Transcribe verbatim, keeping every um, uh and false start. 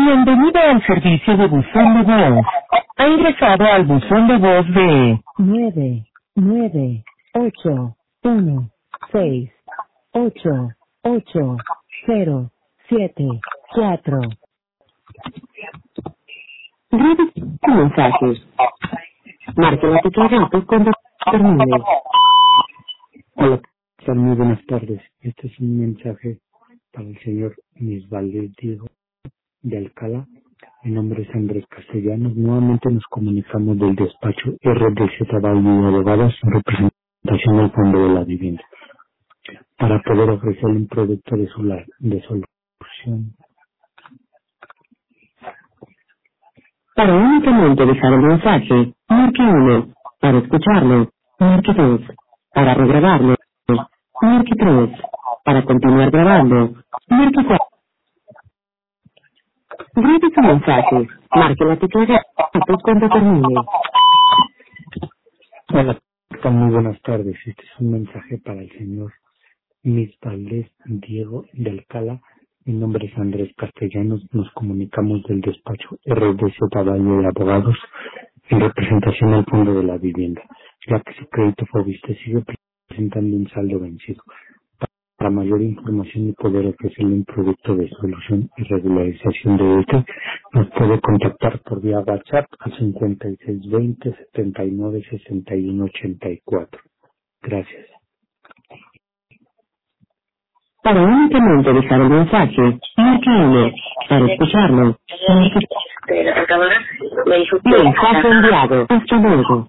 Bienvenido al servicio de buzón de voz. Ha ingresado al buzón de voz de nueve, nueve, ocho, uno, seis, ocho, ocho, cero, siete, cuatro. Grabe su mensaje. Marque la tecla gato cuando termine. Hola, ¿qué tal? Muy buenas tardes. Este es un mensaje para el señor Misvalde Diego de Alcalá. Mi nombre es Andrés Castellanos. Nuevamente nos comunicamos del despacho R D Z Value Abogados en representación del Fondo de la Vivienda para poder ofrecerle un producto de, solar, de solución. Para únicamente dejar el mensaje, marque uno. Para escucharlo, marque dos. Para regrabarlo, marque tres. Para continuar grabando, marque cuatro. Grabe su mensaje. Marque la tecla gato cuando termine. Hola, ¿qué tal? Muy buenas tardes. Este es un mensaje para el señor Misvalde Diego de Alcalá. Mi nombre es Andrés Castellanos. Nos comunicamos del despacho R D Z Value de Abogados en representación del Fondo de la Vivienda, ya que su crédito fue visto sigue presentando un saldo vencido. Para mayor información y poder ofrecerle un producto de solución y regularización de este, nos puede contactar por vía WhatsApp al cincuenta y seis veinte, setenta y nueve, sesenta y uno ochenta y cuatro. Gracias. Para únicamente dejar el mensaje, marque uno. Para escucharlo, marque Pero acabó, me dijo que mensaje enviado. Hasta luego.